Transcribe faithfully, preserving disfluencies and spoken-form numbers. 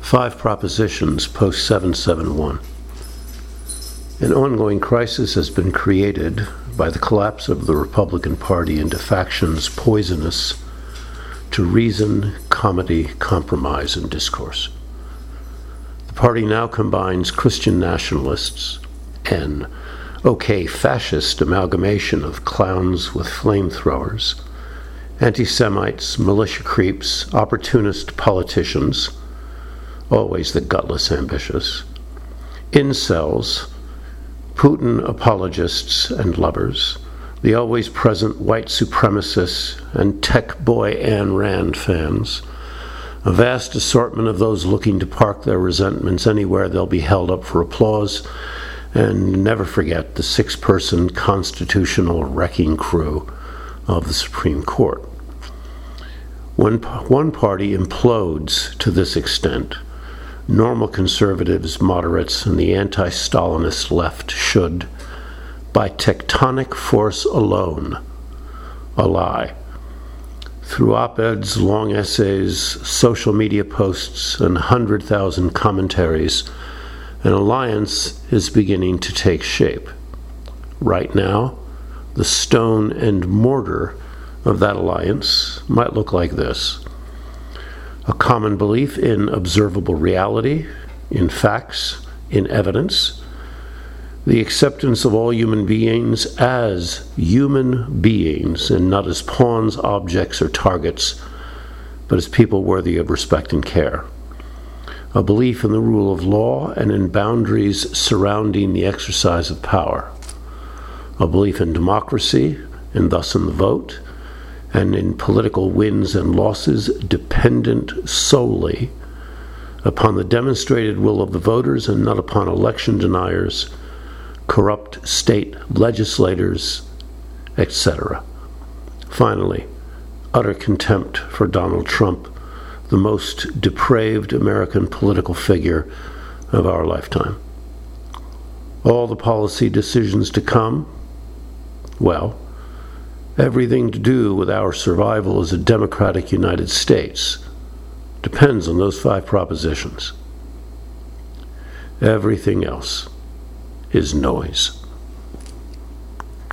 Five propositions post seven seventy-one. An ongoing crisis has been created by the collapse of the Republican Party into factions poisonous to reason, comedy, compromise, and discourse. The party now combines Christian nationalists, an okay fascist amalgamation of clowns with flamethrowers, anti-Semites, militia creeps, opportunist politicians, always the gutless ambitious, incels, Putin apologists and lovers, the always present white supremacists and tech boy Ayn Rand fans, a vast assortment of those looking to park their resentments anywhere they'll be held up for applause, and never forget the six-person constitutional wrecking crew of the Supreme Court. When one party implodes to this extent, normal conservatives, moderates, and the anti-Stalinist left should, by tectonic force alone, ally. Through op-eds, long essays, social media posts, and one hundred thousand commentaries, an alliance is beginning to take shape. Right now, the stone and mortar of that alliance might look like this: a common belief in observable reality, in facts, in evidence, the acceptance of all human beings as human beings and not as pawns, objects, or targets, but as people worthy of respect and care. A belief in the rule of law and in boundaries surrounding the exercise of power. A belief in democracy, and thus in the vote, and in political wins and losses dependent solely upon the demonstrated will of the voters and not upon election deniers, corrupt state legislators, et cetera. Finally, utter contempt for Donald Trump, the most depraved American political figure of our lifetime. All the policy decisions to come, well, everything to do with our survival as a democratic United States depends on those five propositions. Everything else is noise.